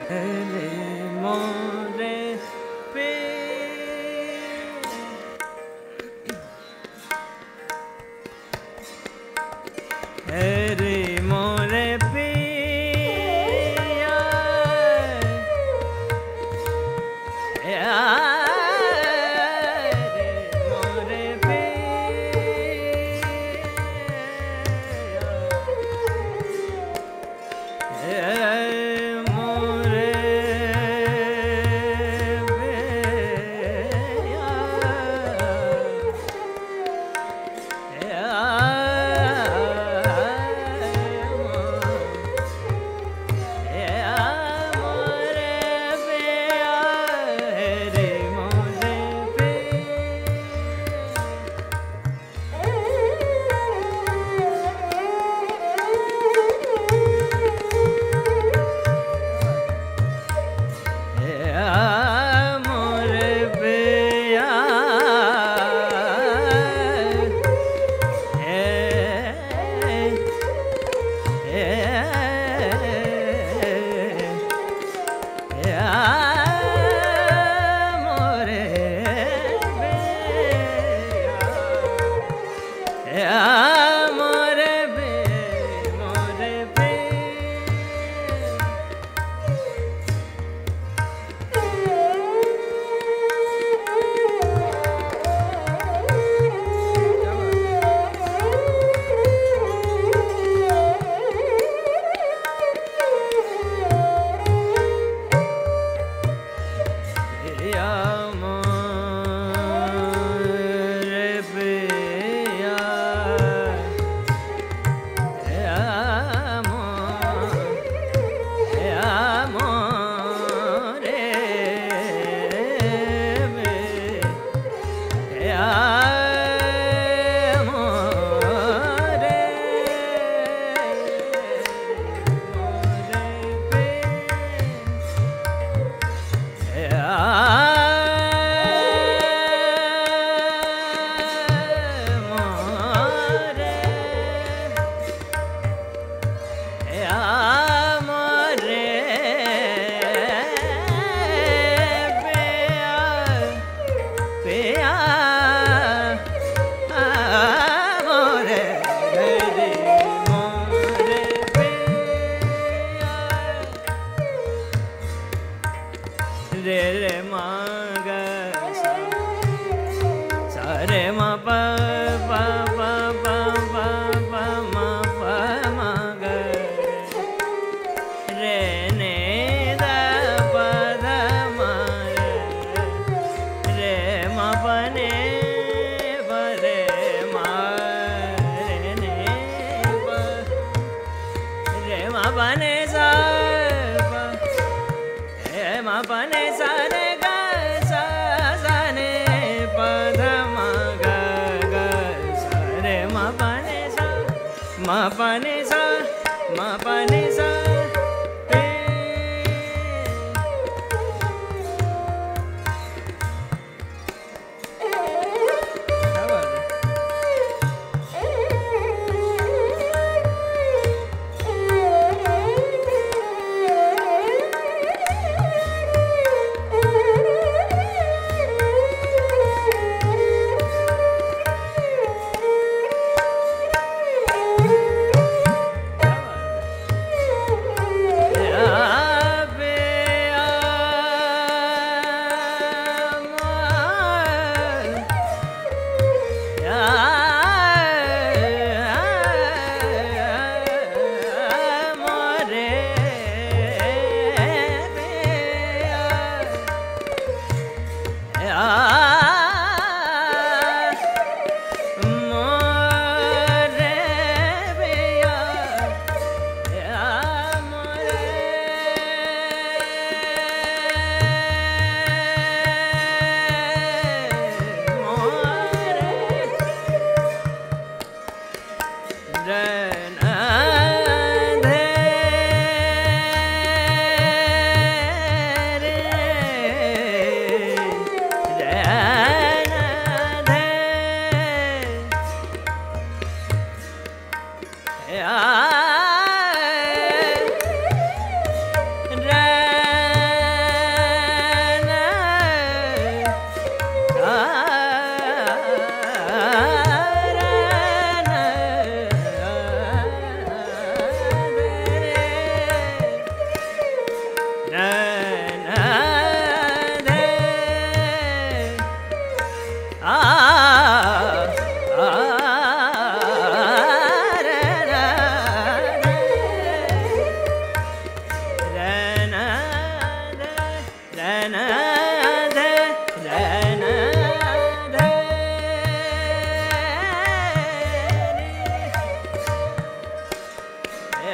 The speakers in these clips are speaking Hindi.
रे मोरे पे रे मोरे पिया रे मोरे पिया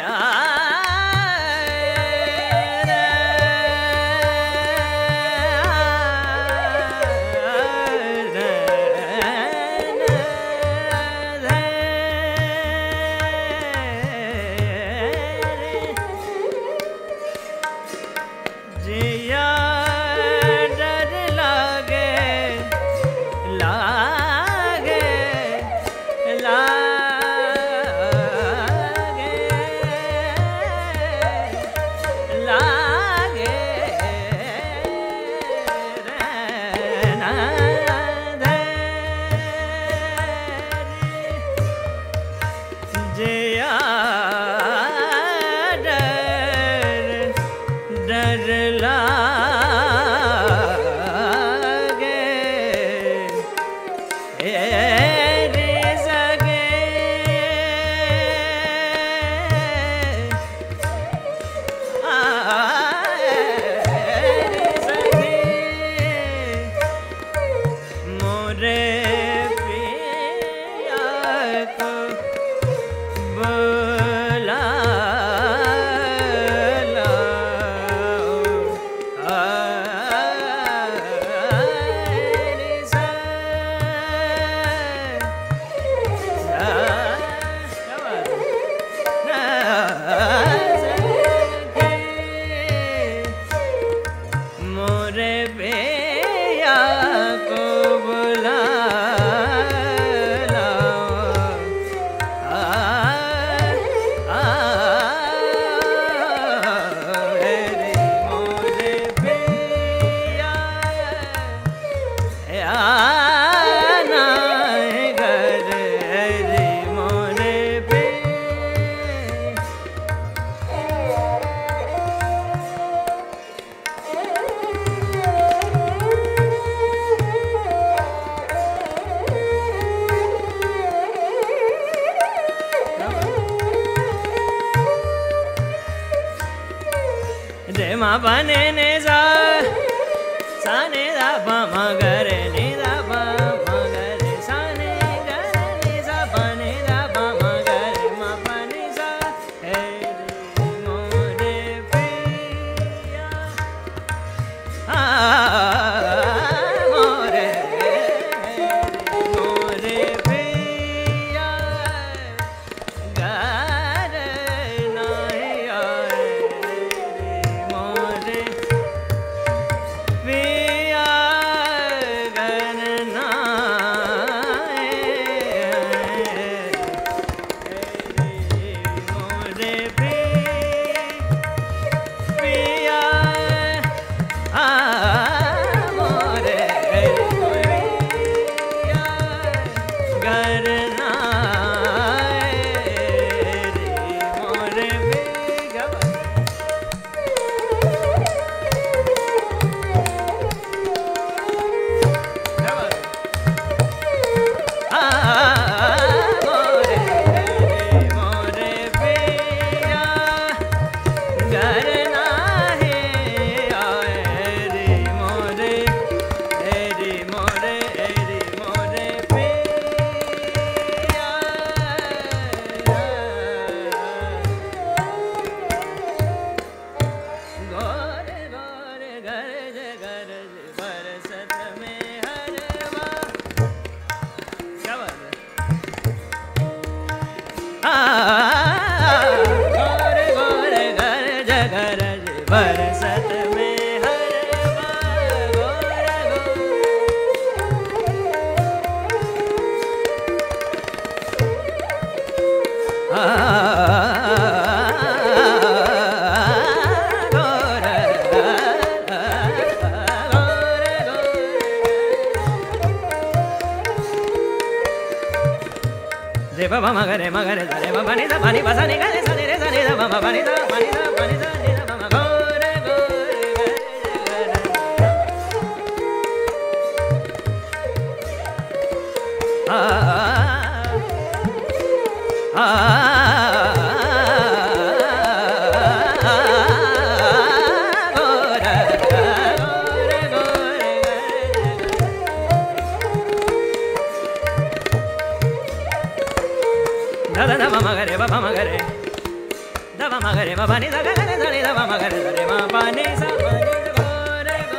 ma pa ne ne sa sa ne da pa ma ga re ni da pa ma ga re sa ne ga re ni sa pa ne da pa ma ga re ma pa ni sa he re mo re pe ya mo re pe ya ga re na ya बरसत में हरवा गोरे रे बाबा मगरे मगरे रे बाबा नि दा पानी बसा नि गले सा नि रे सा नि दा बाबा पानी दा पानी दा पानी दा नि दा बाबा गोरे गोरे da da da mama gare baba magare दा मा गा रे मा पा नि सा गा गा रे सा नि दा मा गा रे सा रे मा पा नि सा पा नि सा गो रे गो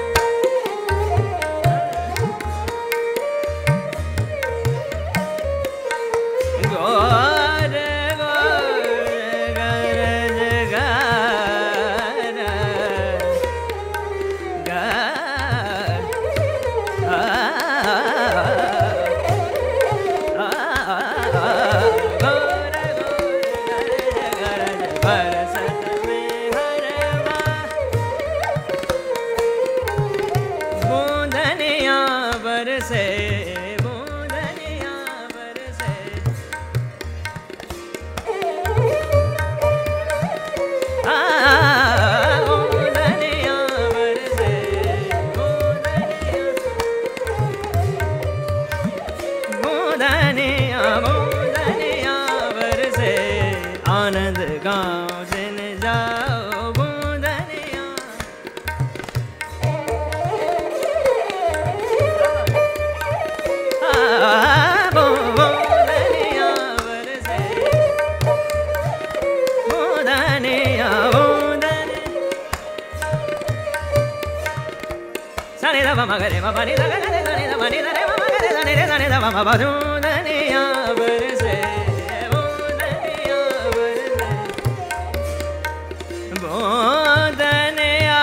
आनंद गाँव दिन जाओ बूंदनिया बूंदनिया बरसे बूंदनिया बूंदनिया सानी दा मा गा रे मा पा नि सा गा रे सा नि दा मा नि दा रे मा गा रे सा नि रे सा नि दा मा पा बूंदनिया बरसे बूंदनिया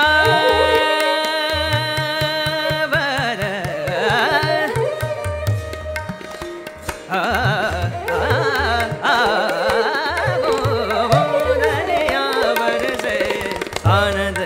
बरसे आनंद